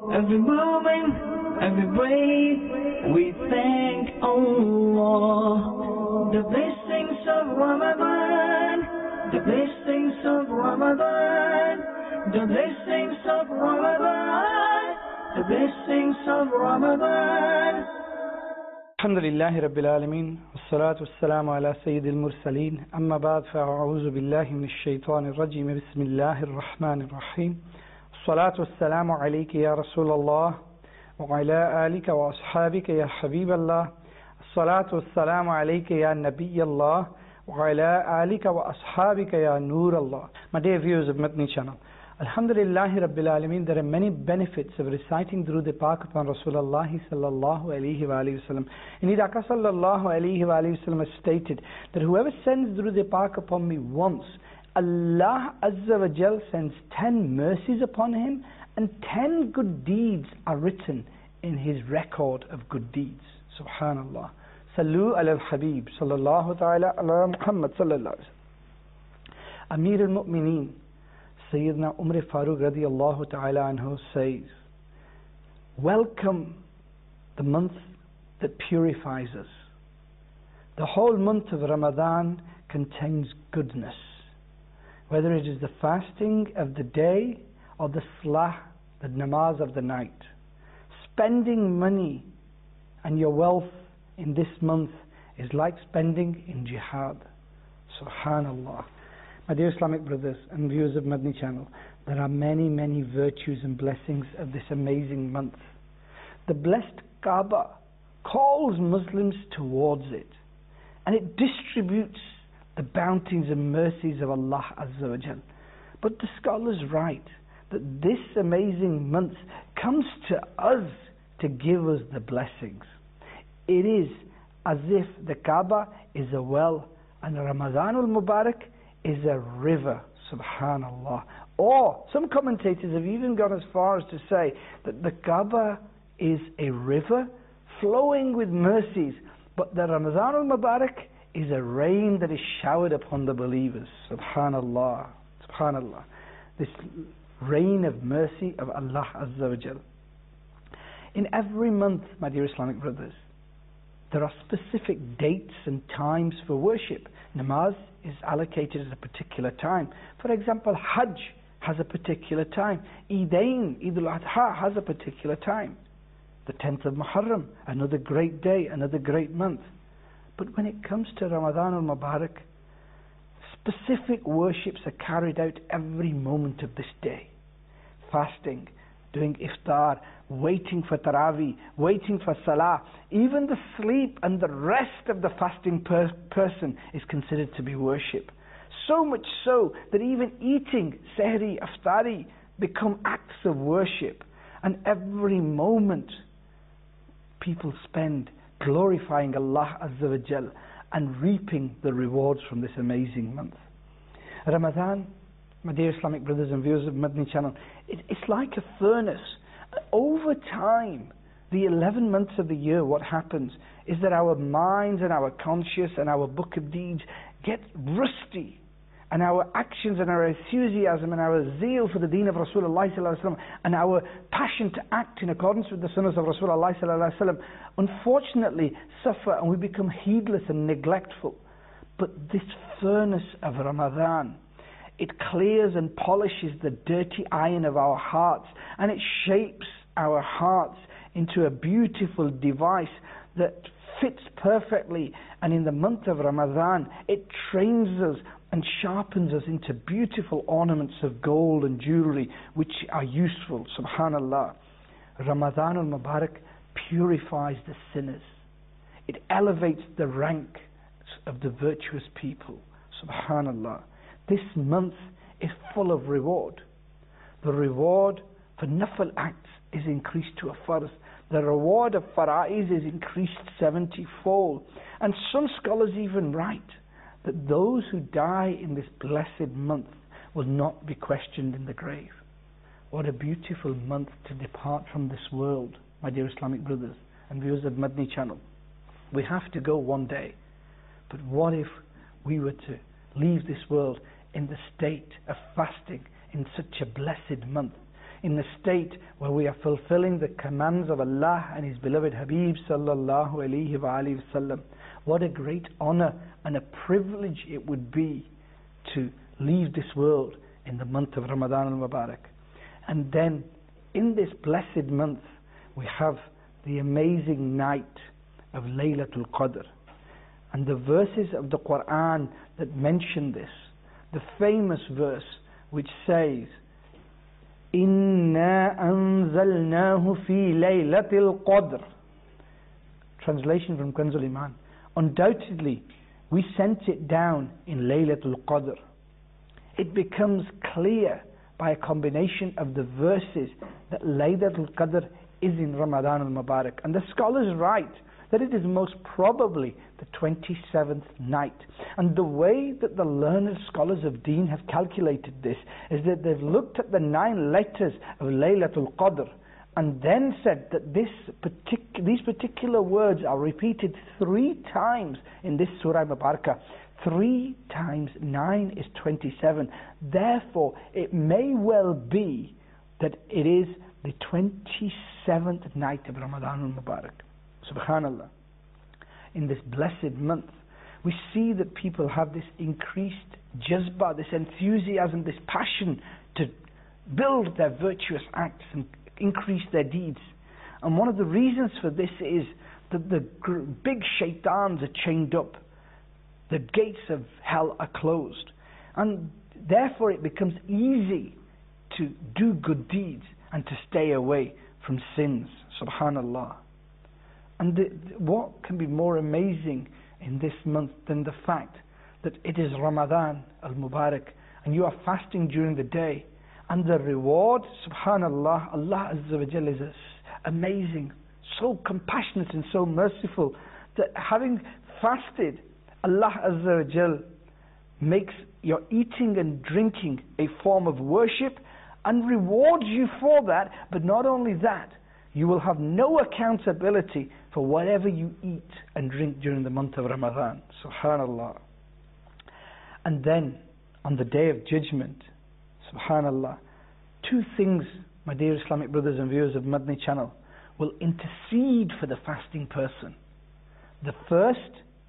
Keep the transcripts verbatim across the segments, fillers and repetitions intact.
every moment, every breath, we thank Allah. The blessings of Ramadan, the blessings of Ramadan, the blessings of Ramadan, the blessings of Ramadan. Alhamdulillahi Rabbil Alameen, wassalatu wassalamu ala Sayyidil Mursaleen, amma ba'd fa'a'udhu billahi minash shaitanir rajim, bismillahir rahmanir rahim. Salatu wassalamu alayka ya Rasulallah, wa ala alika wa ashabika ya Habiballah. Salatu wassalamu alayka ya Nabiyallah, wa ala alika wa ashabika ya Nurallah. My dear viewers of Madni channel, Alhamdulillahi Rabbil Alameen, there are many benefits of reciting Durood Pak upon Rasulullah sallallahu alayhi wa alayhi wa sallam. Indeed, Aka sallallahu alayhi wa alayhi wa sallam has stated that whoever sends Durood Pak upon me once, Allah Azza wa Jal sends ten mercies upon him, and ten good deeds are written in his record of good deeds. Subhanallah. Sallu ala al-Habib sallallahu ta'ala ala Muhammad sallallahu alayhi wa sallam. Amir al-Mu'mineen Sayyidina Umar Farooq radiyallahu ta'ala anhu says, welcome the month that purifies us. The whole month of Ramadan contains goodness, whether it is the fasting of the day or the salah, the namaz of the night. Spending money and your wealth in this month is like spending in jihad. Subhanallah. My dear Islamic brothers and viewers of Madni channel, there are many, many virtues and blessings of this amazing month. The blessed Kaaba calls Muslims towards it, and it distributes the bounties and mercies of Allah Azza wa Jal. But the scholars write that this amazing month comes to us to give us the blessings. It is as if the Kaaba is a well and Ramadanul Mubarak is a river, subhanallah. Or some commentators have even gone as far as to say that the Kaaba is a river flowing with mercies, but the Ramadan al-Mubarak is a rain that is showered upon the believers. Subhanallah, subhanallah. This rain of mercy of Allah Azza wa Jal. In every month, my dear Islamic brothers, there are specific dates and times for worship. Namaz is allocated at a particular time. For example, Hajj has a particular time. Eidain, Eid al-Adha has a particular time. The tenth of Muharram, another great day, another great month. But when it comes to Ramadan al-Mubarak, specific worships are carried out every moment of this day. Fasting, doing iftar, waiting for Taraweeh, waiting for Salah. Even the sleep and the rest of the fasting per person is considered to be worship. So much so that even eating Sehri, Iftari become acts of worship. And every moment people spend glorifying Allah Azza wa Jal and reaping the rewards from this amazing month. Ramadan, my dear Islamic brothers and viewers of Madni channel, it, it's like a furnace. Over time, the eleven months of the year, what happens is that our minds and our conscience and our book of deeds get rusty, and our actions and our enthusiasm and our zeal for the deen of Rasulullah sallallahu alaihi wasallam and our passion to act in accordance with the sunnahs of Rasulullah sallallahu alaihi wasallam unfortunately suffer, and we become heedless and neglectful. But this furnace of Ramadan, it clears and polishes the dirty iron of our hearts, and it shapes our hearts into a beautiful device that fits perfectly. And in the month of Ramadan, it trains us and sharpens us into beautiful ornaments of gold and jewelry which are useful. Subhanallah. Ramadan al-Mubarak purifies the sinners. It elevates the rank of the virtuous people. Subhanallah. This month is full of reward. The reward for nafil acts is increased to a farz. The reward of faraiz is increased seventy-fold. And some scholars even write that those who die in this blessed month will not be questioned in the grave. What a beautiful month to depart from this world, my dear Islamic brothers and viewers of Madni channel. We have to go one day. But what if we were to leave this world in the state of fasting in such a blessed month? in the state where we are fulfilling the commands of Allah and His beloved Habib sallallahu alayhi wa alihi wasallam. What a great honor and a privilege it would be to leave this world in the month of Ramadan al-Mubarak. And then in this blessed month we have the amazing night of Laylatul Qadr. And the verses of the Quran that mention this, the famous verse which says, إِنَّا أَنزَلْنَاهُ فِي لَيْلَةِ الْقَدْرِ. Translation from Kanzul Iman. Undoubtedly, we sent it down in Laylatul Qadr. It becomes clear by a combination of the verses that Laylatul Qadr is in Ramadan al-Mubarak. And the scholars write that it is most probably the twenty-seventh night. And the way that the learned scholars of Deen have calculated this is that they've looked at the nine letters of Laylatul Qadr and then said that this partic- these particular words are repeated three times in this Surah Mubarakah. Three times nine is twenty-seven. Therefore, it may well be that it is the twenty-seventh night of Ramadan al-Mubarak. Subhanallah. In this blessed month, we see that people have this increased jazba, this enthusiasm, this passion to build their virtuous acts and increase their deeds. And one of the reasons for this is that the gr- big shaitans are chained up. The gates of hell are closed. And therefore it becomes easy to do good deeds and to stay away from sins. Subhanallah. And the, what can be more amazing in this month than the fact that it is Ramadan al-Mubarak and you are fasting during the day, and the reward, subhanallah, Allah Azza wa Jalla is amazing, so compassionate and so merciful that having fasted, Allah Azza wa Jalla makes your eating and drinking a form of worship and rewards you for that. But not only that, you will have no accountability for whatever you eat and drink during the month of Ramadan. Subhanallah. And then on the Day of Judgment, subhanallah, two things, my dear Islamic brothers and viewers of Madni channel, will intercede for the fasting person. The first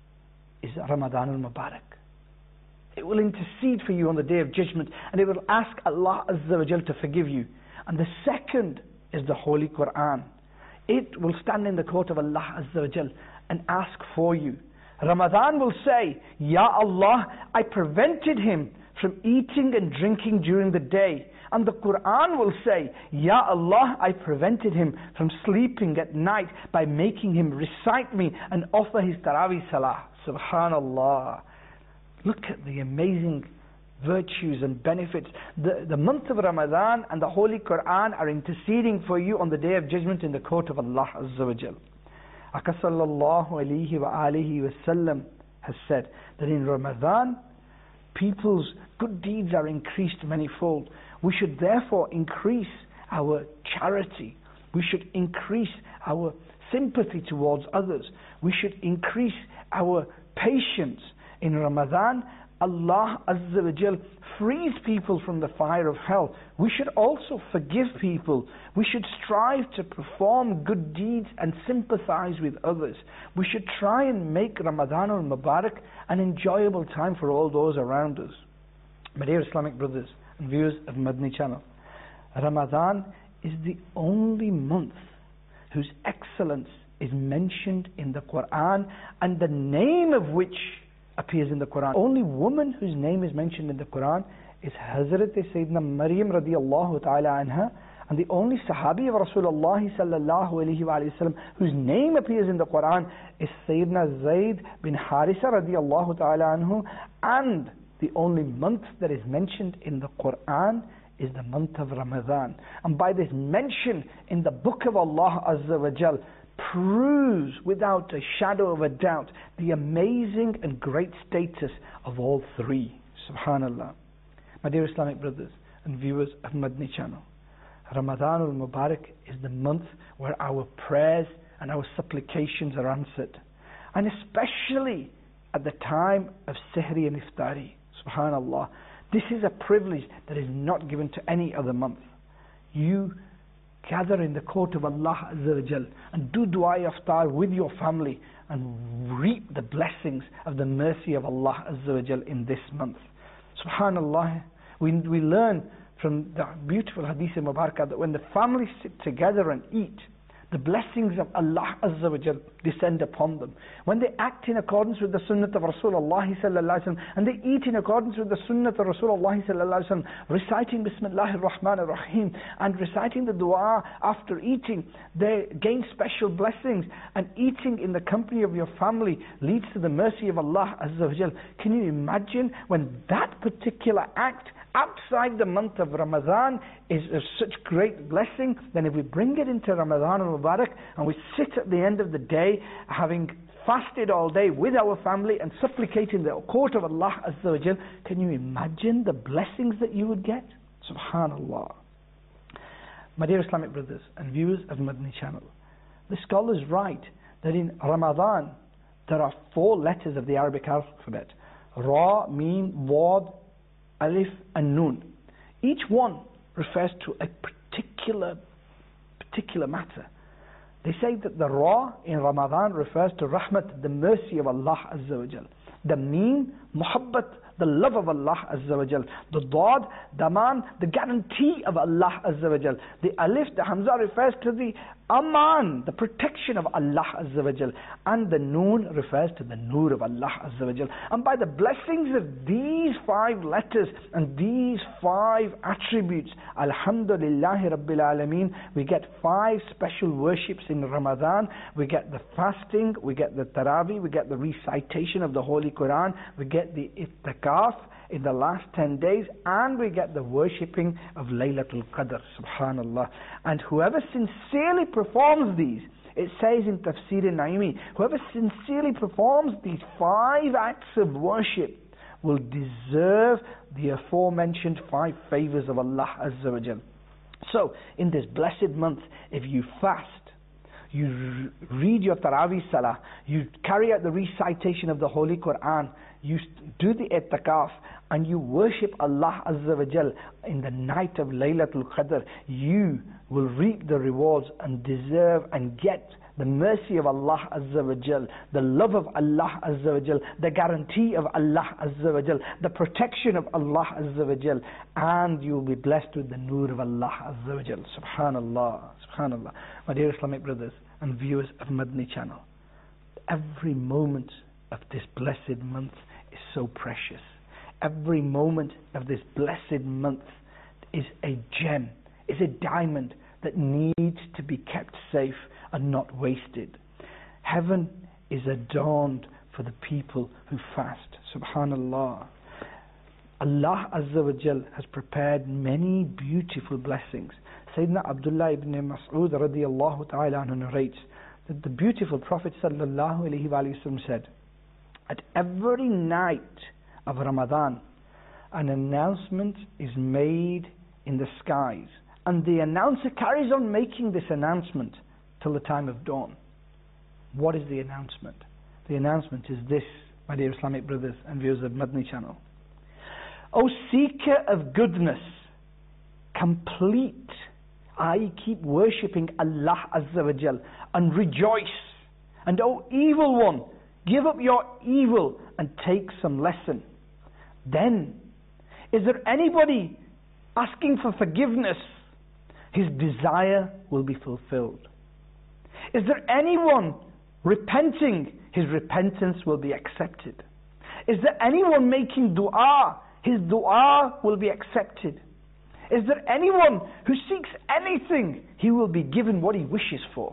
is Ramadan al-Mubarak. It will intercede for you on the Day of Judgment, and it will ask Allah Azza wa Jal to forgive you. And the second is the Holy Quran. It will stand in the court of Allah Azza wa Jal and ask for you. Ramadan will say, Ya Allah, I prevented him from eating and drinking during the day. And the Quran will say, Ya Allah, I prevented him from sleeping at night by making him recite me and offer his Taraweeh Salah. Subhanallah. Look at the amazing virtues and benefits. The, the month of Ramadan and the Holy Quran are interceding for you on the Day of Judgment in the court of Allah Azza wa Jal. Aka sallallahu alayhi wa alihi wa sallam has said that in Ramadan, people's good deeds are increased manifold. We should therefore increase our charity. We should increase our sympathy towards others. We should increase our patience. In Ramadan, Allah Azza wa Jal frees people from the fire of hell. We should also forgive people. We should strive to perform good deeds and sympathize with others. We should try and make Ramadan al-Mubarak an enjoyable time for all those around us. My dear Islamic brothers and viewers of Madni channel, Ramadan is the only month whose excellence is mentioned in the Quran, and the name of which appears in the Quran. Only woman whose name is mentioned in the Quran is Hazrat Sayyidina Maryam radiyallahu ta'ala anha, and the only Sahabi of Rasulullah sallallahu alayhi wa sallam whose name appears in the Quran is Sayyidina Zayd bin Harisa radiyallahu ta'ala anhu, and the only month that is mentioned in the Quran is the month of Ramadan. And by this mention in the book of Allah Azza wa Jal proves without a shadow of a doubt the amazing and great status of all three. Subhanallah. My dear Islamic brothers and viewers of Madni channel, Ramadan al-Mubarak is the month where our prayers and our supplications are answered, and especially at the time of Sihri and Iftari. Subhanallah. This is a privilege that is not given to any other month. you gather in the court of Allah Azza wa Jal and do dua iftar with your family and reap the blessings of the mercy of Allah Azza wa Jal in this month. Subhanallah, we, we learn from the beautiful hadith of Mubarakah that when the families sit together and eat, the blessings of Allah Azza wa Jal descend upon them. When they act in accordance with the sunnah of Rasulullah sallallahu alaihi wasallam, and they eat in accordance with the sunnah of Rasulullah sallallahu alaihi wasallam, reciting Bismillahir Rahmanir Rahim and reciting the dua after eating, they gain special blessings. And eating in the company of your family leads to the mercy of Allah Azza wa Jal. Can you imagine when that particular act outside the month of Ramadan is of such great blessing? Then if we bring it into Ramadan al-Mubarak and we sit at the end of the day having fasted all day with our family and supplicating the court of Allah Azza wa Jal, can you imagine the blessings that you would get? Subhanallah. My dear Islamic brothers and viewers of Madani channel, the scholars write that in Ramadan there are four letters of the Arabic alphabet: Ra, Mim, Wad, Alif and Nun. Each one refers to a particular particular matter. They say that the Ra in Ramadan refers to Rahmat, the mercy of Allah Azza wa Jal. The Meen, Muhabbat, the love of Allah Azza wa Jal. The Dad, Daman, the guarantee of Allah Azza wa Jal. The Alif, the Hamza refers to the Aman, the protection of Allah Azza wa Jal. And the Noon refers to the Nur of Allah Azza wa Jal. And by the blessings of these five letters and these five attributes, Alhamdulillahi Rabbil Alameen, we get five special worships in Ramadan. We get the fasting, we get the Taraweeh, we get the recitation of the Holy Quran, we get the Ittikaf in the last ten days, and we get the worshipping of Laylatul Qadr. Subhanallah. And whoever sincerely performs these, it says in Tafsir Naimi, whoever sincerely performs these five acts of worship will deserve the aforementioned five favors of Allah Azza wa Jal. So, in this blessed month, if you fast, you read your Taraweeh Salah, you carry out the recitation of the Holy Quran, you do the Ittikaf, and you worship Allah Azza wa Jal in the night of Laylatul Qadr, you will reap the rewards and deserve and get the mercy of Allah Azza wa Jal, the love of Allah Azza wa Jal, the guarantee of Allah Azza wa Jal, the protection of Allah Azza wa Jal, and you will be blessed with the Nur of Allah Azza wa Jal. Subhanallah, Subhanallah. My dear Islamic brothers and viewers of Madani channel, every moment of this blessed month is so precious. Every moment of this blessed month is a gem, is a diamond that needs to be kept safe and not wasted. Heaven is adorned for the people who fast. Subhanallah. Allah Azza wa Jal has prepared many beautiful blessings. Sayyidina Abdullah ibn Mas'ud radiyallahu ta'ala anhu narrates that the beautiful Prophet sallallahu alayhi wa sallam said, at every night of Ramadan, an announcement is made in the skies, and the announcer carries on making this announcement till the time of dawn. What is the announcement? The announcement is this, my dear Islamic brothers and viewers of Madani channel. O seeker of goodness, complete, that is keep worshipping Allah Azza wa Jal and rejoice. And O evil one, give up your evil and take some lesson. Then, is there anybody asking for forgiveness? His desire will be fulfilled. Is there anyone repenting? His repentance will be accepted. Is there anyone making dua? His dua will be accepted. Is there anyone who seeks anything? He will be given what he wishes for.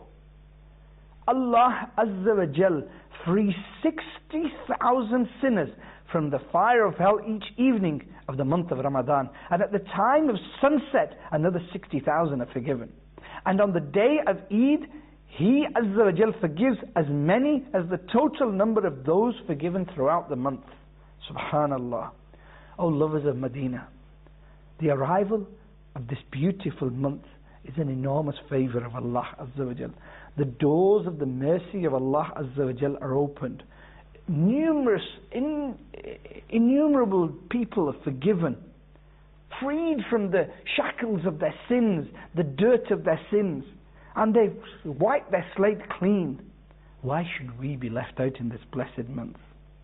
Allah Azza wa Jal frees sixty thousand sinners from the fire of hell each evening of the month of Ramadan. And at the time of sunset, another sixty thousand are forgiven. And on the day of Eid, He Azza wa Jal forgives as many as the total number of those forgiven throughout the month. Subhanallah. O lovers of Medina, the arrival of this beautiful month is an enormous favor of Allah Azza wa Jal. The doors of the mercy of Allah Azza wa Jal are opened. Numerous, in, innumerable people are forgiven. freed from the shackles of their sins, the dirt of their sins, and they've wiped their slate clean. Why should we be left out in this blessed month?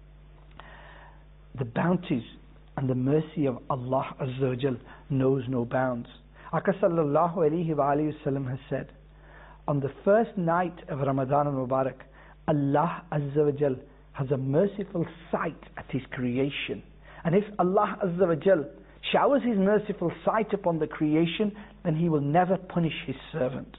The bounties and the mercy of Allah Azza wa Jal knows no bounds. Aka sallallahu alayhi wa alayhi wa sallam has said, on the first night of Ramadan al-Mubarak, Allah Azza wa Jal has a merciful sight at His creation. And if Allah Azza wa Jal showers His merciful sight upon the creation, then He will never punish His servant.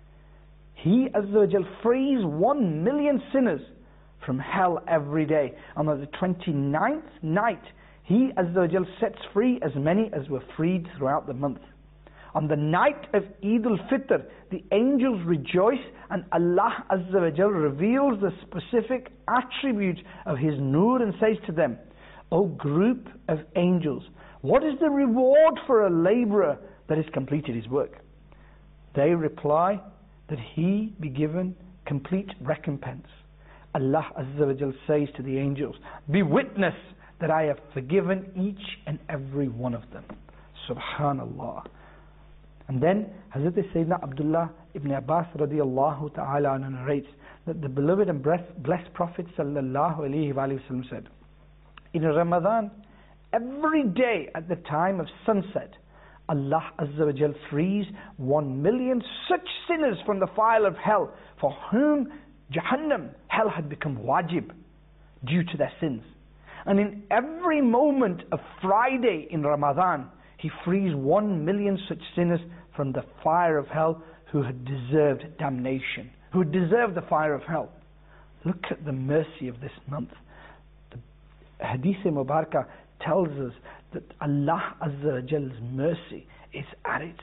He Azza wa Jal frees one million sinners from hell every day. And on the twenty-ninth night, He Azza wa Jal sets free as many as were freed throughout the month. On the night of Eid al-Fitr, the angels rejoice and Allah Azza wa Jal reveals the specific attributes of His nur and says to them, O group of angels, what is the reward for a labourer that has completed his work? They reply that he be given complete recompense. Allah Azza wa Jal says to the angels, be witness that I have forgiven each and every one of them. Subhanallah. And then Hazrat Sayyidina Abdullah ibn Abbas radiallahu ta'ala narrates that the beloved and blessed Prophet sallallahu alayhi wa sallam said, in Ramadan, every day at the time of sunset, Allah Azza wa Jal frees one million such sinners from the fire of hell for whom Jahannam, hell, had become wajib due to their sins. And in every moment of Friday in Ramadan, He frees one million such sinners from the fire of hell who had deserved damnation, who had deserved the fire of hell. Look at the mercy of this month. The Hadith Mubarakah tells us that Allah Azza wa Jal's mercy is at its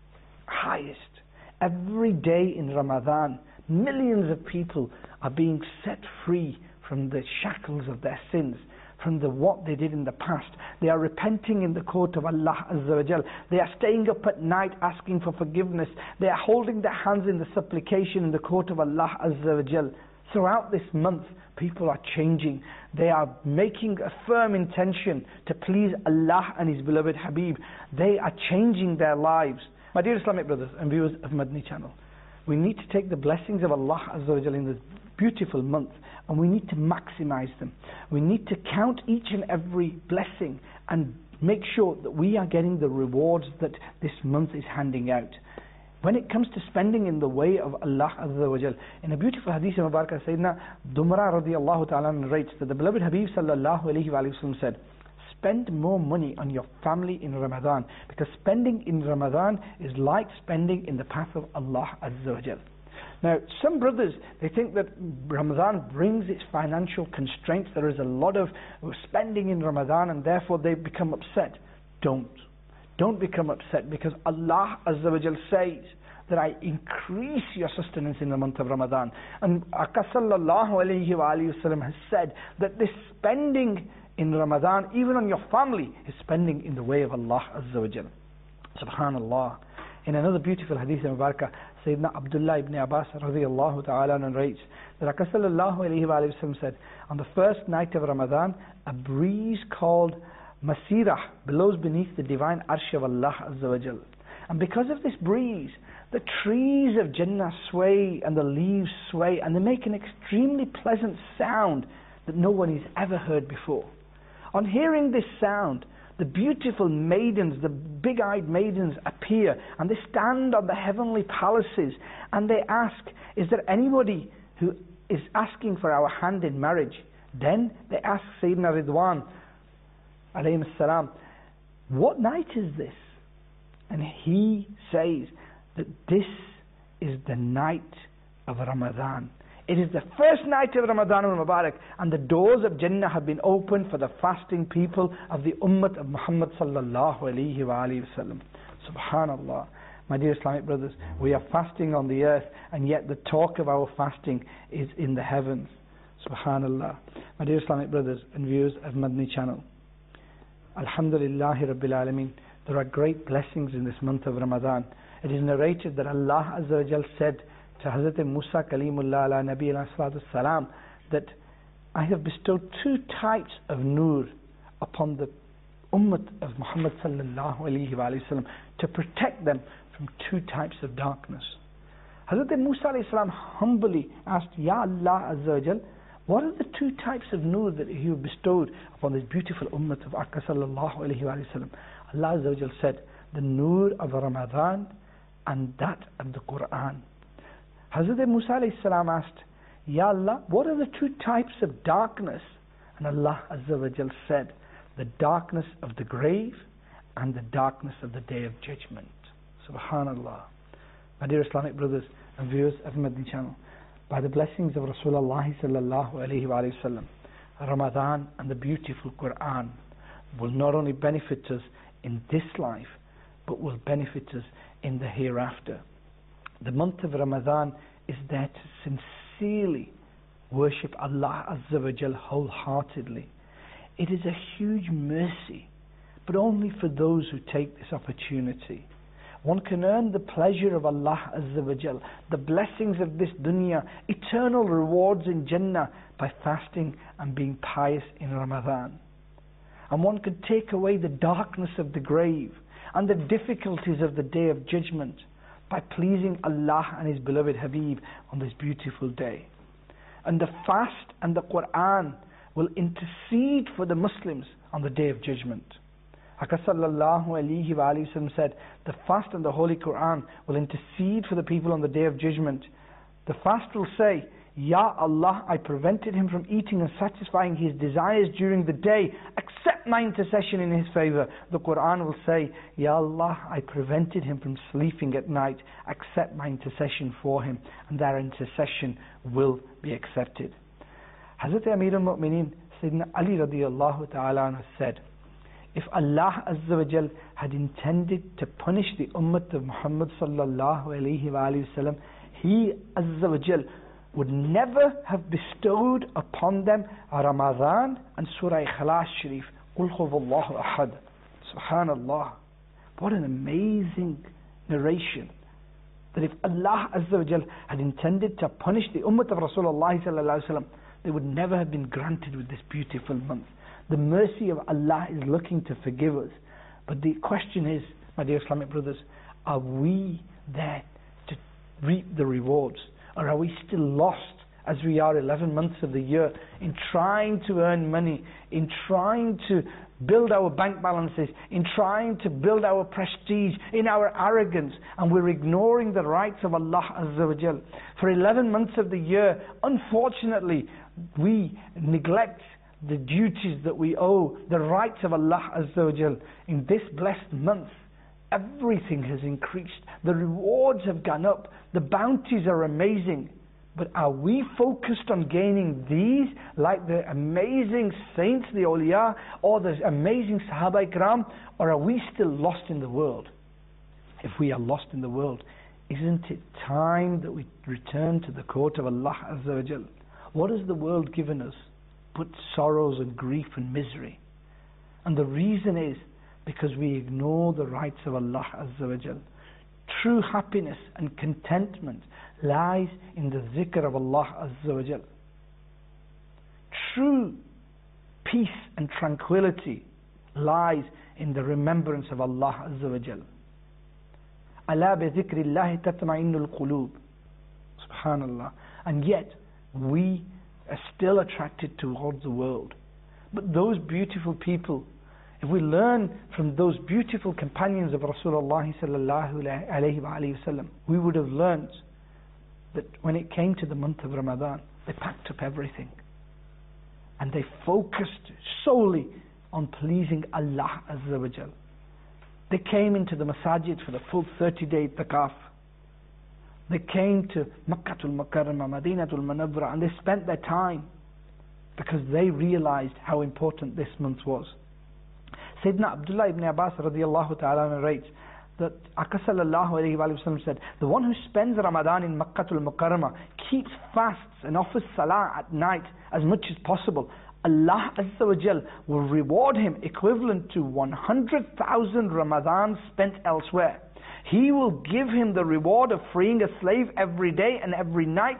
highest. Every day in Ramadan, millions of people are being set free from the shackles of their sins, from the what they did in the past. They are repenting in the court of Allah Azza wa Jal. They are staying up at night asking for forgiveness. They are holding their hands in the supplication in the court of Allah Azza wa Jal. Throughout this month, people are changing. They are making a firm intention to please Allah and His beloved Habib. They are changing their lives. My dear Islamic brothers and viewers of Madani Channel, we need to take the blessings of Allah Azza wa Jal in this beautiful month, and we need to maximize them. We need to count each and every blessing and make sure that we are getting the rewards that this month is handing out. When it comes to spending in the way of Allah Azza wa Jal, in a beautiful hadith of Mubarakah, Sayyidina Dumra radiallahu ta'ala narrates that the beloved Habib sallallahu alayhi wa sallam said, spend more money on your family in Ramadan, because spending in Ramadan is like spending in the path of Allah Azza wa Jal. Now, some brothers, they think that Ramadan brings its financial constraints. There is a lot of spending in Ramadan and therefore they become upset. Don't. Don't become upset, because Allah Azza wa Jal says that I increase your sustenance in the month of Ramadan. And Aka sallallahu alayhi wa sallam has said that this spending in Ramadan, even on your family, is spending in the way of Allah Azza wa Jal. Subhanallah. In another beautiful hadith of Mubarakah, Sayyidina Abdullah ibn Abbas radiallahu ta'ala narrates that Aka sallallahu alayhi wa sallam said, on the first night of Ramadan, a breeze called Masirah blows beneath the divine arsh of Allah Azza wa Jal. And because of this breeze, the trees of Jannah sway and the leaves sway, and they make an extremely pleasant sound that no one has ever heard before. On hearing this sound, the beautiful maidens, the big-eyed maidens appear, and they stand on the heavenly palaces, and they ask, is there anybody who is asking for our hand in marriage? Then they ask Sayyidina Ridwan alayhi salam, what night is this? And he says that this is the night of Ramadan. It is the first night of Ramadan al-Mubarak, and the doors of Jannah have been opened for the fasting people of the Ummah of Muhammad sallallahu alayhi wa alayhi wa sallam. Subhanallah. My dear Islamic brothers, we are fasting on the earth, and yet the talk of our fasting is in the heavens. Subhanallah. My dear Islamic brothers and viewers of Madani Channel, Alhamdulillahi Rabbil Alameen, there are great blessings in this month of Ramadan. It is narrated that Allah Azza wa Jal said to Hazrat Musa Kalimullah ala Nabi alayhi salatu salam that I have bestowed two types of nur upon the ummah of Muhammad sallallahu alayhi wa sallam to protect them from two types of darkness. Hazrat Musa alayhi salam humbly asked, Ya Allah Azza wa Jal, what are the two types of nur that you bestowed upon this beautiful ummah of Akka sallallahu alayhi wa sallam? Allah Azza wa Jal said, the nur of Ramadan and that of the Quran. Hazrat Musa alayhi salam asked, Ya Allah, what are the two types of darkness? And Allah Azza wa Jal said, the darkness of the grave and the darkness of the day of judgment. Subhanallah. My dear Islamic brothers and viewers of Madani channel, by the blessings of Rasulullah sallallahu alayhi wa sallam, Ramadan and the beautiful Quran will not only benefit us in this life, but will benefit us in the hereafter. The month of Ramadan is there to sincerely worship Allah Azza wa Jal wholeheartedly. It is a huge mercy, but only for those who take this opportunity. One can earn the pleasure of Allah Azza wa Jal, the blessings of this dunya, eternal rewards in Jannah by fasting and being pious in Ramadan. And one can take away the darkness of the grave and the difficulties of the day of judgment by pleasing Allah and His beloved Habib on this beautiful day. And the fast and the Quran will intercede for the Muslims on the day of judgment. Akka sallallahu alayhi wa sallam said, the fast and the Holy Quran will intercede for the people on the day of judgment. The fast will say, Ya Allah, I prevented him from eating and satisfying his desires during the day. Accept my intercession in his favor. The Quran will say, Ya Allah, I prevented him from sleeping at night. Accept my intercession for him. And their intercession will be accepted. Hazrat Amir al-Mu'mineen Sayyidina Ali radiyallahu ta'ala anhu said, if Allah Azza wa Jal had intended to punish the ummah of Muhammad sallallahu alayhi wa sallam, He Azza wa Jal would never have bestowed upon them Ramadan and Surah Ikhlas Sharif, Qul huwallahu ahad. Subhanallah. What an amazing narration. That if Allah Azza wa Jal had intended to punish the ummah of Rasulullah sallallahu alayhi wa sallam, they would never have been granted with this beautiful month. The mercy of Allah is looking to forgive us. But the question is, my dear Islamic brothers, are we there to reap the rewards? Or are we still lost as we are eleven months of the year in trying to earn money, in trying to build our bank balances, in trying to build our prestige, in our arrogance, and we're ignoring the rights of Allah Azza wa Jal. For eleven months of the year, unfortunately, we neglect the duties that we owe, the rights of Allah Azza wa Jal. In this blessed month, everything has increased. The rewards have gone up. The bounties are amazing. But are we focused on gaining these like the amazing saints, the awliya, or the amazing Sahaba Ikram? Or are we still lost in the world? If we are lost in the world, isn't it time that we return to the court of Allah Azza wa Jal? What has the world given us but sorrows and grief and misery? And the reason is because we ignore the rights of Allah Azza wa Jal. True happiness and contentment lies in the zikr of Allah Azza wa Jal. True peace and tranquility lies in the remembrance of Allah Azza wa Jal. Ala bi zikrillahi tatma'innul qulub. Subhanallah. And yet we are still attracted towards the world. But those beautiful people, if we learn from those beautiful companions of Rasulullah sallallahu alayhi wa sallam, we would have learned that when it came to the month of Ramadan, they packed up everything and they focused solely on pleasing Allah Azza wa Jal. They came into the masajid for the full thirty day itikaf. They came to Makkatul Mukarramah, Madinatul Munawwarah, and they spent their time because they realized how important this month was. Sayyidina Abdullah ibn Abbas radiallahu ta'ala narrates that Akka sallallahu alayhi wa sallam said, the one who spends Ramadan in Makkatul Mukarramah, keeps fasts and offers salah at night as much as possible, Allah Azza wa Jal will reward him equivalent to one hundred thousand Ramadans spent elsewhere. He will give him the reward of freeing a slave every day and every night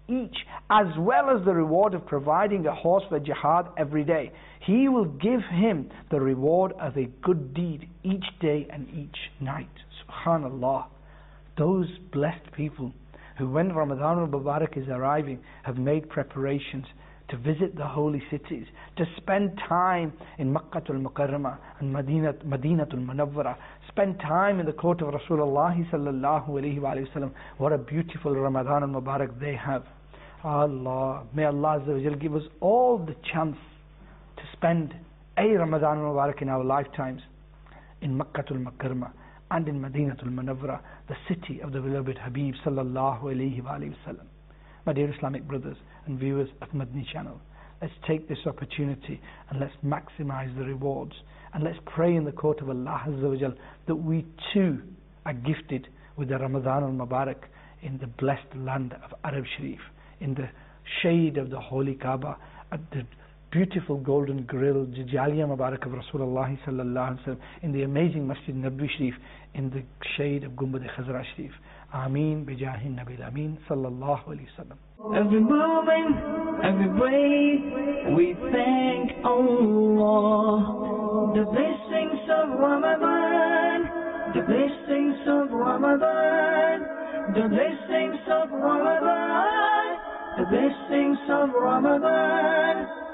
each, as well as the reward of providing a horse for jihad every day. He will give him the reward of a good deed each day and each night. Subhanallah. Those blessed people who, when Ramadan al-Mubarak is arriving, have made preparations to visit the holy cities, to spend time in Makkah al-Mukarramah and Madinah, Madinah al-Munawwarah, spend time in the court of Rasulullah sallallahu alayhi wa sallam. What a beautiful Ramadan al-Mubarak they have. Allah, may Allah Azza wa Jal give us all the chance to spend a Ramadan al-Mubarak in our lifetimes in Makkah al-Mukarramah and in Madinah al-Munawwarah, the city of the beloved Habib sallallahu alayhi wa sallam. My dear Islamic brothers and viewers of Madni channel, let's take this opportunity and let's maximize the rewards, and let's pray in the court of Allah Azza wa Jal that we too are gifted with the Ramadan al-Mubarak in the blessed land of Arab Sharif, in the shade of the holy Kaaba, at the beautiful golden grill Jaliya Mubarak of Rasulullah sallallahu alaihi wasallam, in the amazing Masjid Nabawi Sharif, in the shade of Gumbad Khazra Sharif. Ameen bijahin Nabil Ameen sallallahu alaihi wasallam. Every moment, every breath, we thank Allah. The blessings of Ramadan, the blessings of Ramadan, the blessings of Ramadan, the blessings of Ramadan.